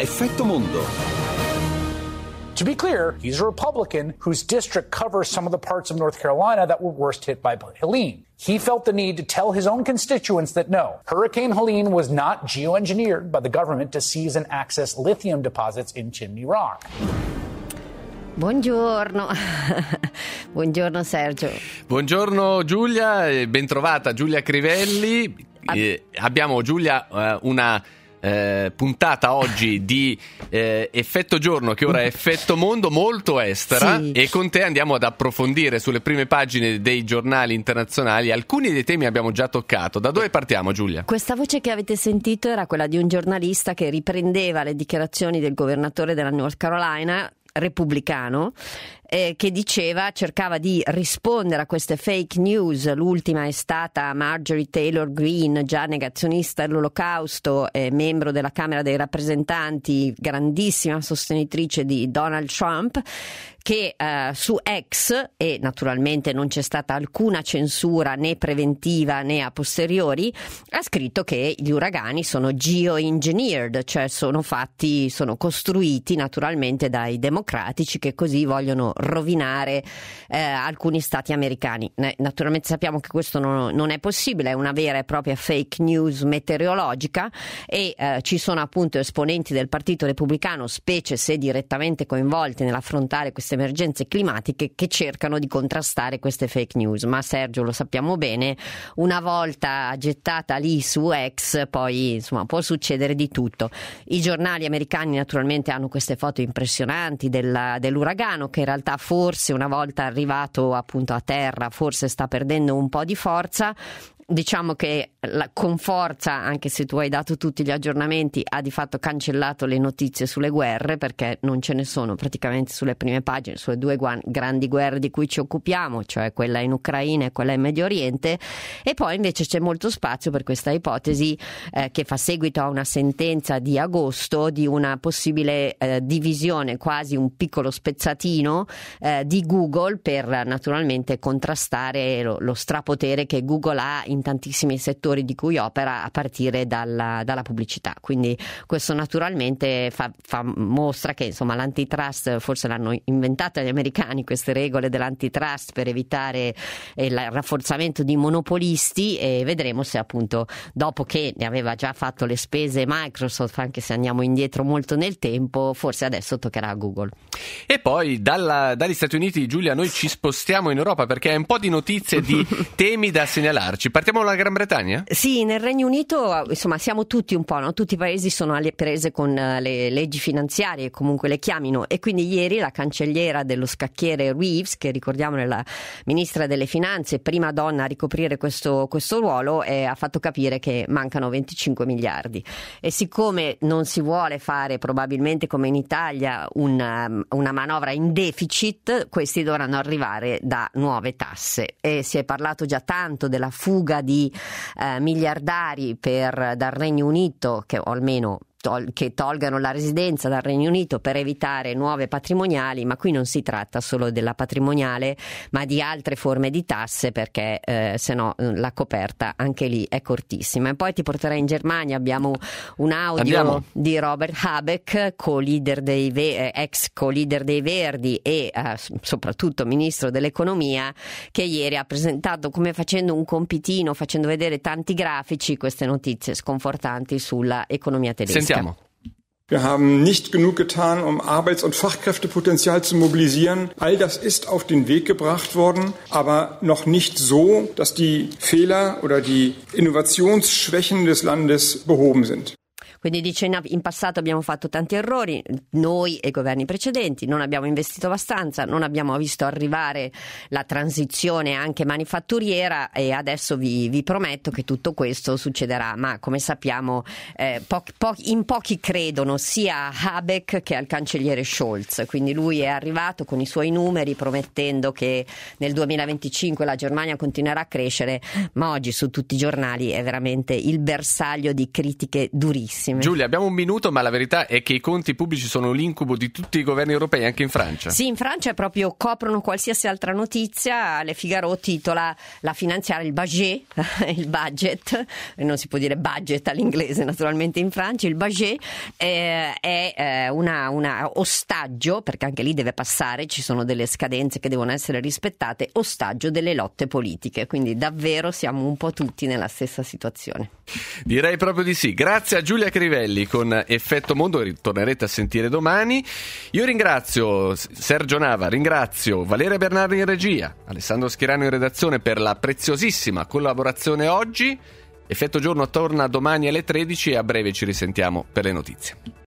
Effetto Mondo. To be clear, he's a Republican whose district covers some of the parts of North Carolina that were worst hit by Helene. He felt the need to tell his own constituents that no, Hurricane Helene was not geoengineered by the government to seize and access lithium deposits in Chimney Rock. Buongiorno, buongiorno Sergio. Buongiorno Giulia, bentrovata Giulia Crivelli. Abbiamo Giulia una puntata oggi di Effetto Giorno, che ora è Effetto Mondo, molto estera, sì. E con te andiamo ad approfondire sulle prime pagine dei giornali internazionali alcuni dei temi che abbiamo già toccato. Da dove partiamo, Giulia? Questa voce che avete sentito era quella di un giornalista che riprendeva le dichiarazioni del governatore della North Carolina, repubblicano, che cercava di rispondere a queste fake news. L'ultima è stata Marjorie Taylor Greene, già negazionista dell'Olocausto, membro della Camera dei Rappresentanti, grandissima sostenitrice di Donald Trump, che su X, e naturalmente non c'è stata alcuna censura né preventiva né a posteriori, ha scritto che gli uragani sono geoengineered, cioè sono costruiti naturalmente dai democratici che così vogliono rovinare alcuni stati americani. Naturalmente sappiamo che questo non è possibile, è una vera e propria fake news meteorologica, e ci sono appunto esponenti del Partito Repubblicano, specie se direttamente coinvolti nell'affrontare queste emergenze climatiche, che cercano di contrastare queste fake news. Ma Sergio, lo sappiamo bene, una volta gettata lì su X, poi insomma può succedere di tutto. I giornali americani naturalmente hanno queste foto impressionanti dell'uragano, che in realtà forse una volta arrivato appunto a terra forse sta perdendo un po' di forza. Diciamo che con forza, anche se tu hai dato tutti gli aggiornamenti, ha di fatto cancellato le notizie sulle guerre, perché non ce ne sono praticamente sulle prime pagine, sulle due grandi guerre di cui ci occupiamo, cioè quella in Ucraina e quella in Medio Oriente. E poi invece c'è molto spazio per questa ipotesi che fa seguito a una sentenza di agosto di una possibile divisione, quasi un piccolo spezzatino di Google, per naturalmente contrastare lo strapotere che Google ha in tantissimi settori di cui opera, a partire dalla pubblicità. Quindi questo naturalmente mostra che insomma l'antitrust, forse l'hanno inventata gli americani queste regole dell'antitrust per evitare il rafforzamento di monopolisti, e vedremo se appunto, dopo che ne aveva già fatto le spese Microsoft, anche se andiamo indietro molto nel tempo, forse adesso toccherà a Google. E poi dagli Stati Uniti, Giulia, noi ci spostiamo in Europa, perché hai un po' di notizie, di temi da segnalarci. Partiamo dalla Gran Bretagna? Sì, nel Regno Unito insomma siamo tutti un po', no? Tutti i paesi sono alle prese con le leggi finanziarie, comunque le chiamino, e quindi ieri la cancelliera dello scacchiere Reeves, che ricordiamo è la ministra delle finanze, prima donna a ricoprire questo ruolo, ha fatto capire che mancano 25 miliardi. E siccome non si vuole fare, probabilmente come in Italia, una manovra in deficit, questi dovranno arrivare da nuove tasse. E si è parlato già tanto della fuga di miliardari dal Regno Unito, o almeno che tolgano la residenza dal Regno Unito per evitare nuove patrimoniali, ma qui non si tratta solo della patrimoniale, ma di altre forme di tasse, perché se no la coperta anche lì è cortissima. E poi ti porterei in Germania, abbiamo un audio di Robert Habeck, ex co-leader dei Verdi e soprattutto ministro dell'economia, che ieri ha presentato, come facendo un compitino, facendo vedere tanti grafici, queste notizie sconfortanti sulla economia tedesca. Wir haben nicht genug getan, um Arbeits- und Fachkräftepotenzial zu mobilisieren. All das ist auf den Weg gebracht worden, aber noch nicht so, dass die Fehler oder die Innovationsschwächen des Landes behoben sind. Quindi dice, in passato abbiamo fatto tanti errori, noi e i governi precedenti, non abbiamo investito abbastanza, non abbiamo visto arrivare la transizione anche manifatturiera, e adesso vi prometto che tutto questo succederà. Ma come sappiamo in pochi credono sia a Habeck che al cancelliere Scholz. Quindi lui è arrivato con i suoi numeri promettendo che nel 2025 la Germania continuerà a crescere, ma oggi su tutti i giornali è veramente il bersaglio di critiche durissime. tantissimi. Giulia, abbiamo un minuto, ma la verità è che i conti pubblici sono l'incubo di tutti i governi europei, anche in Francia. Sì, in Francia proprio coprono qualsiasi altra notizia. Le Figaro titola la finanziaria, il budget, non si può dire budget all'inglese naturalmente in Francia, il budget è una ostaggio, perché anche lì deve passare, ci sono delle scadenze che devono essere rispettate, ostaggio delle lotte politiche, quindi davvero siamo un po' tutti nella stessa situazione. Direi proprio di sì. Grazie a Giulia Crivelli con Effetto Mondo, che ritornerete a sentire domani. Io ringrazio Sergio Nava, ringrazio Valeria Bernardi in regia, Alessandro Schirano in redazione per la preziosissima collaborazione oggi. Effetto Giorno torna domani alle 13 e a breve ci risentiamo per le notizie.